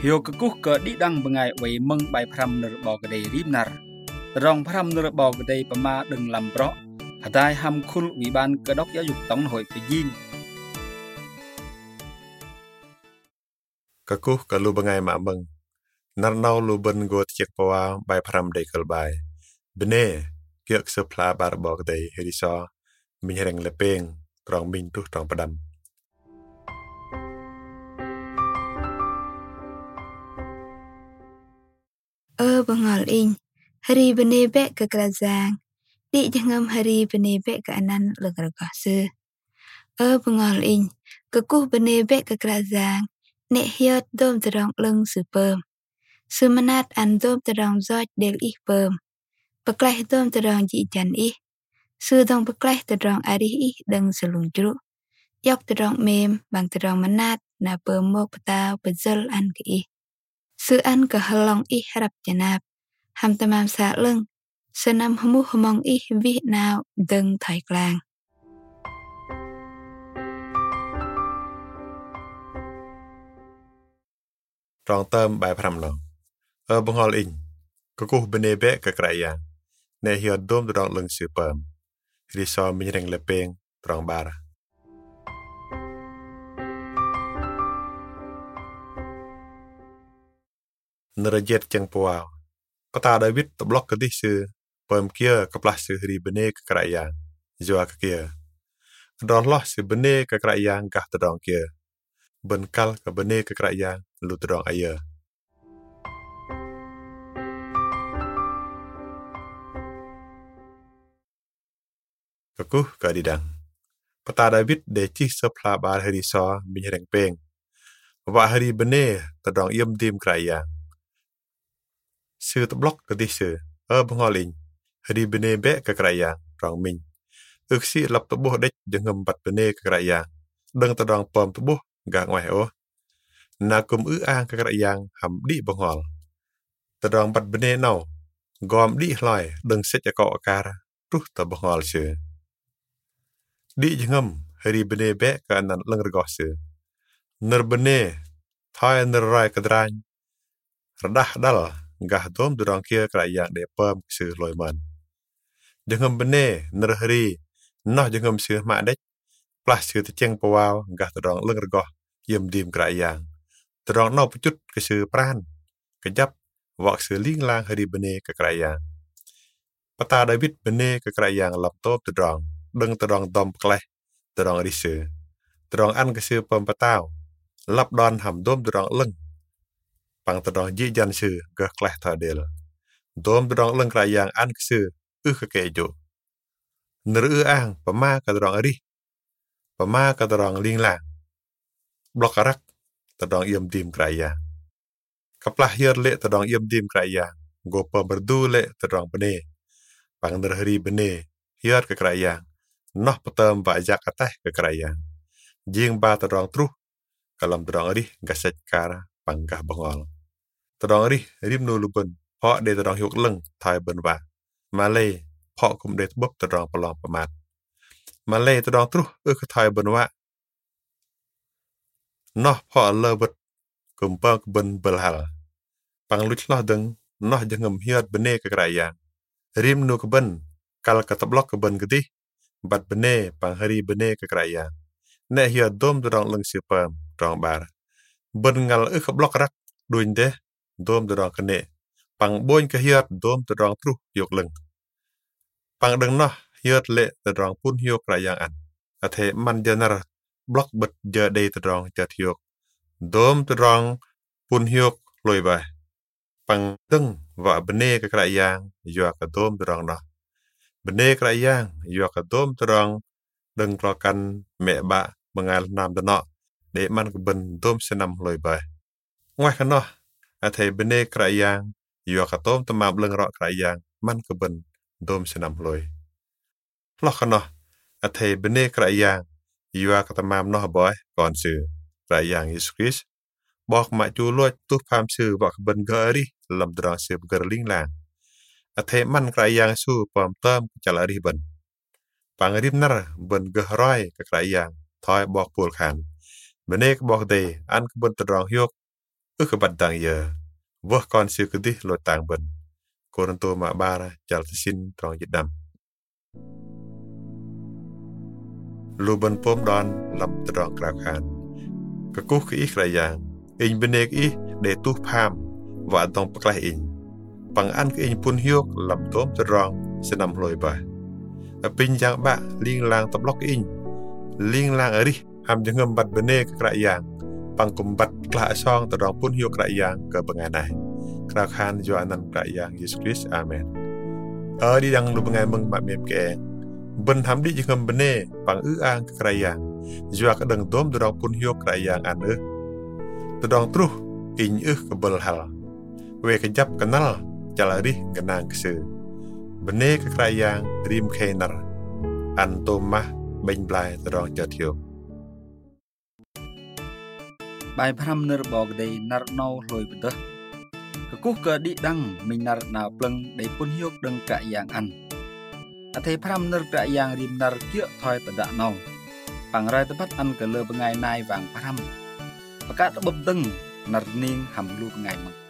Hiu kekuh ke didang bengai wei meng bai pram nerbau kedai rimnar. Rong pram nerbau kedai pema deng lamprok. Hadai ham kul wiban kedok ya yuk tong hoi pejin. Kekuh ke lu bengai mak meng. Narnau lu ben got cek pawa bai pram dai kelbai. Bene, kiek sepla bar bau kedai hediso. Minhereng lepeng, trong min tuh trong padam. Bengal in. Hari benebek ke kerajaan. Di jengam hari benebek ke anan legargah se. Bengal in. Kekuh benebek ke kerajaan. Nek hiot dom terang leng sepem. Semenat an dom terang zot del ih pem. Pekleh dom terang jijan ih. Sedang pekleh terang arih ih deng selunjruk. Yok terang mem bang terang menat na pemok petau bezel an ke ih. Sean ke helong ih harap janab. Ham tamam sa lưng. Senam hemu hemong ih vih nao deng thai klang. Trong tem bai pram no. Bengal in. Kekuh benebek ke kerajaan. Nek hiot dom trong leng sepem. Hediso minhereng lepeng trong bar. Nerajet ceng puau. Peta David teblok kedih se pem kia keplah se hari bene ke kerajaan. Jua ke kia. Kedon loh se bene ke kerajaan kah tedong kia. Benkal ke bene ke kerajaan lu tedong ayah. Kekuh ke didang. Peta David decih sepla bar hari so minhereng peng. Bapak hari bene tedong iem dim kerajaan. Se teblok kedih se. Bengalin. Hari bene bek ke kerajaan. Rong min. Uksi lap tubuh dek jengem bat bene ke kerajaan. Deng tedong pom tubuh gak ngoeh oh. Nakum ang ke kerajaan ham di bengal. Tedong bat bene nau. Gom di hlai deng set jakau akar. Tuh ta bengal se. Di jengem hari bene bek ke anan leng regoh se. Ner bene. Thai ner rai kedrany. Redah dal. Gah dom durang kia kerajaan de pem se loiman. Jengem bene ner hari. Noh jengem se mak dek. Plah se teceng pawau gah tedong leng regoh yem dim kerajaan. Tedong nau pecut ke se pran. Kejap wak se ling lang hari bene ke kerajaan. Peta David bene ke kerajaan lap top tedong. Deng tedong dom pekleh tedong rise. Tedong an ke se pem petau. Lap don ham dom tedong leng. Pang tedong jijan se gah kleh tadel. Dom tedong leng kerajaan an ke se ke kejo. Ner ang pema ke tedong arih. Pema ke tedong ling lang. Blok arak tedong yem dim kerajaan. Keplah hier lek tedong yem dim kerajaan. Gopa berdu lek tedong bene. Pang ner hari bene hier ke kerajaan. Noh petem bajak atah ke kerajaan. Jing ba tedong truh. Kalam tedong arih gaset kara panggah bengol. Tedong arih rim nu luben. Hok de tedong hiuk leng thai ben ba. Malay hok kum de tebub tedong pelong pemat. Malay tedong truh ke thai ben wa. Noh hok lebet kumpang ben belhal. Pang luch loh deng noh jengem hiat bene ke kerajaan. Rim nu keben kal keteblok keben gedih. Bat bene pang hari bene ke kerajaan. Nek hiat dom tedong leng sepem trong bar. Ben ngal keblok rak duin deh dom tedong kene. Pang boin ke hiat dom tedong truh yuk leng. Pang deng noh hiat lek tedong pun hiuk kerajaan. Athe man janar blok bet jadei tedong jat hiuk. Dom tedong pun hiuk loi bah. Pang deng wa bene ke kerajaan yua ke dom tedong noh. Bene kerajaan yua ke dom tedong deng klokan mek ba mengal nam denok. Dek man keben dom senam loi bah. Ngoeh ke noh. Athe bene kerajaan yua ke dom temam leng rok kerajaan man keben dom senam loi. Loh ke noh. Athe bene kerajaan yua ke temam noh boy kon se. Kerajaan Yesus Kristus. Bok mak chu luat tuh pam se wak ben gari lam drang se berling lang. Athe man kerajaan su pam tam jalari ben. Pangrib nar ben gehrai ke kerajaan thai bok pul khan. Bene ke bok de an ke ben tedrong hiuk kebatang ya wah kon siu kedih lo tang ben Korinto mak bara jal sin trong jedam lu ben pom don lam trong krao khan kekuh ke ich rayang ing benek ih de tu pham wa tong paklai ing pang an ke ing pun hiok lam tom trong senam loi ba apin yang ba ling lang tablok ing ling lang arih ham jengem bat benek krayang pang kumbat kla song trong pun hiok krayang ke benganai krao khan jo anan krayang Yesus Kristus amen di dang lu bengai meng mak mem ke ben ham di jengem bene pang ang krayang jua kadang dom dorong pun hiok krayang an tedong truh ing kebel hal we kejap kenal jalari genang kese bene ke krayang rim kenar an tomah ben blai tedong jatiok បាយ5នៅរបកដេណារណៅលុយបដកគុះកឌីដាំងមីណារណាប្លឹងដេពុនយកដឹងកាយ៉ាងអានអថេ5នៅកាយ៉ាងរីមណារគៀថយបដណៅបាំងរ៉ៃតបាត់អានកលើបងៃណៃវាង5ប្រកាសបបដឹងណារនីងហាំលូបងៃមក